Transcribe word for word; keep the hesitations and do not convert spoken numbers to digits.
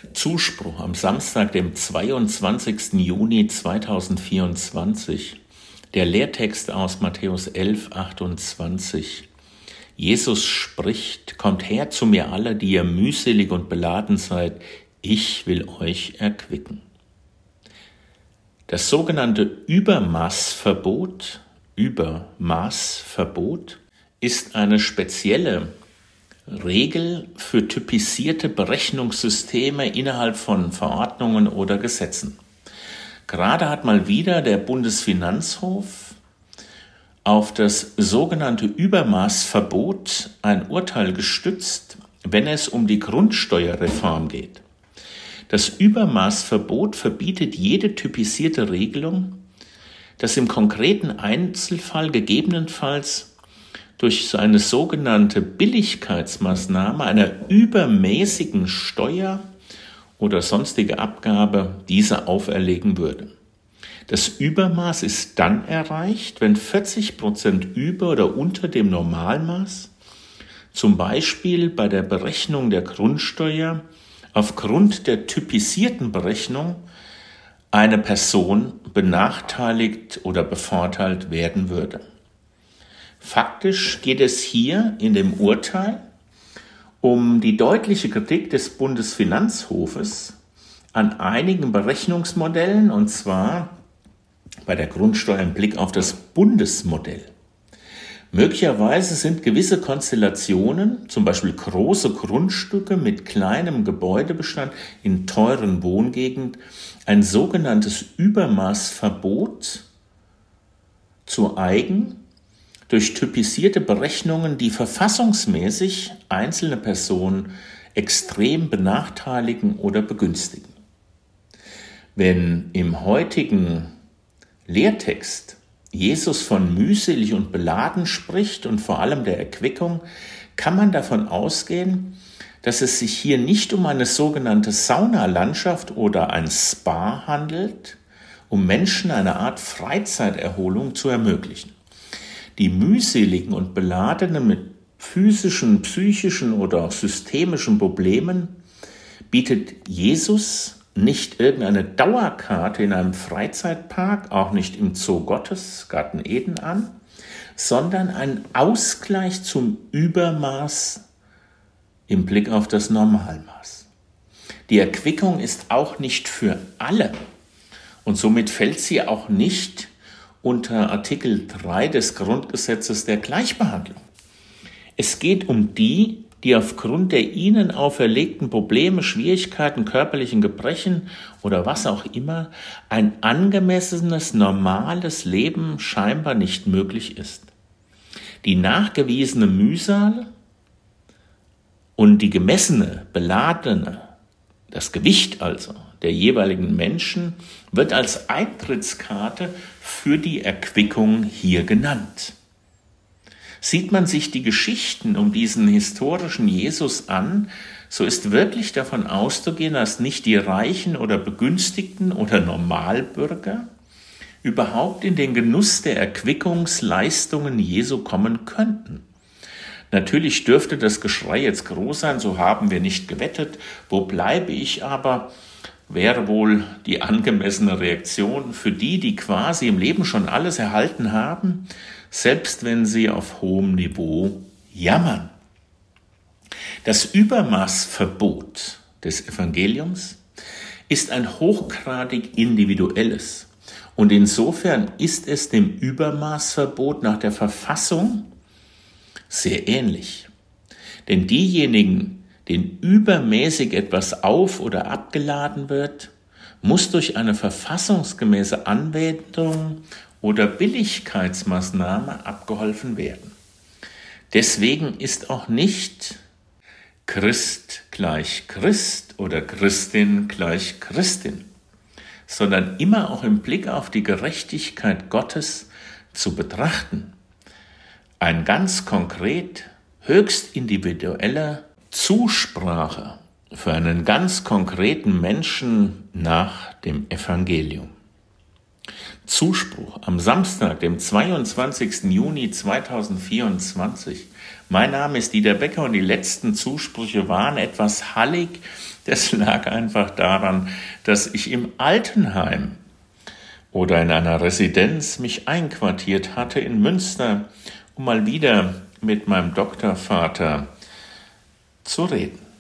Zuspruch am Samstag, dem zweiundzwanzigsten Juni zweitausendvierundzwanzig. Der Lehrtext aus Matthäus elf, achtundzwanzig. Jesus spricht: Kommt her zu mir alle, die ihr mühselig und beladen seid, ich will euch erquicken. Das sogenannte Übermaßverbot, Übermaßverbot ist eine spezielle Regel für typisierte Berechnungssysteme innerhalb von Verordnungen oder Gesetzen. Gerade hat mal wieder der Bundesfinanzhof auf das sogenannte Übermaßverbot ein Urteil gestützt, wenn es um die Grundsteuerreform geht. Das Übermaßverbot verbietet jede typisierte Regelung, dass im konkreten Einzelfall gegebenenfalls durch so eine sogenannte Billigkeitsmaßnahme einer übermäßigen Steuer oder sonstige Abgabe diese auferlegen würde. Das Übermaß ist dann erreicht, wenn vierzig Prozent über oder unter dem Normalmaß, zum Beispiel bei der Berechnung der Grundsteuer, aufgrund der typisierten Berechnung eine Person benachteiligt oder bevorteilt werden würde. Faktisch geht es hier in dem Urteil um die deutliche Kritik des Bundesfinanzhofes an einigen Berechnungsmodellen, und zwar bei der Grundsteuer im Blick auf das Bundesmodell. Möglicherweise sind gewisse Konstellationen, zum Beispiel große Grundstücke mit kleinem Gebäudebestand in teuren Wohngegenden, ein sogenanntes Übermaßverbot zu eigen, durch typisierte Berechnungen, die verfassungsmäßig einzelne Personen extrem benachteiligen oder begünstigen. Wenn im heutigen Lehrtext Jesus von mühselig und beladen spricht und vor allem der Erquickung, kann man davon ausgehen, dass es sich hier nicht um eine sogenannte Saunalandschaft oder ein Spa handelt, um Menschen eine Art Freizeiterholung zu ermöglichen. Die mühseligen und beladenen mit physischen, psychischen oder auch systemischen Problemen bietet Jesus nicht irgendeine Dauerkarte in einem Freizeitpark, auch nicht im Zoo Gottes, Garten Eden an, sondern einen Ausgleich zum Übermaß im Blick auf das Normalmaß. Die Erquickung ist auch nicht für alle und somit fällt sie auch nicht unter Artikel drei des Grundgesetzes der Gleichbehandlung. Es geht um die, die aufgrund der ihnen auferlegten Probleme, Schwierigkeiten, körperlichen Gebrechen oder was auch immer ein angemessenes, normales Leben scheinbar nicht möglich ist. Die nachgewiesene Mühsal und die gemessene, beladene, das Gewicht also der jeweiligen Menschen wird als Eintrittskarte für die Erquickung hier genannt. Sieht man sich die Geschichten um diesen historischen Jesus an, so ist wirklich davon auszugehen, dass nicht die Reichen oder Begünstigten oder Normalbürger überhaupt in den Genuss der Erquickungsleistungen Jesu kommen könnten. Natürlich dürfte das Geschrei jetzt groß sein, so haben wir nicht gewettet, wo bleibe ich aber, wäre wohl die angemessene Reaktion für die, die quasi im Leben schon alles erhalten haben, selbst wenn sie auf hohem Niveau jammern. Das Übermaßverbot des Evangeliums ist ein hochgradig individuelles und insofern ist es dem Übermaßverbot nach der Verfassung sehr ähnlich. Denn diejenigen, denen übermäßig etwas auf- oder abgeladen wird, muss durch eine verfassungsgemäße Anwendung oder Billigkeitsmaßnahme abgeholfen werden. Deswegen ist auch nicht Christ gleich Christ oder Christin gleich Christin, sondern immer auch im Blick auf die Gerechtigkeit Gottes zu betrachten. Ein ganz konkret, höchst individueller Zusprache für einen ganz konkreten Menschen nach dem Evangelium. Zuspruch am Samstag, dem zweiundzwanzigsten Juni zweitausendvierundzwanzig. Mein Name ist Dieter Becker und die letzten Zusprüche waren etwas hallig. Das lag einfach daran, dass ich im Altenheim oder in einer Residenz mich einquartiert hatte in Münster, um mal wieder mit meinem Doktorvater zu reden.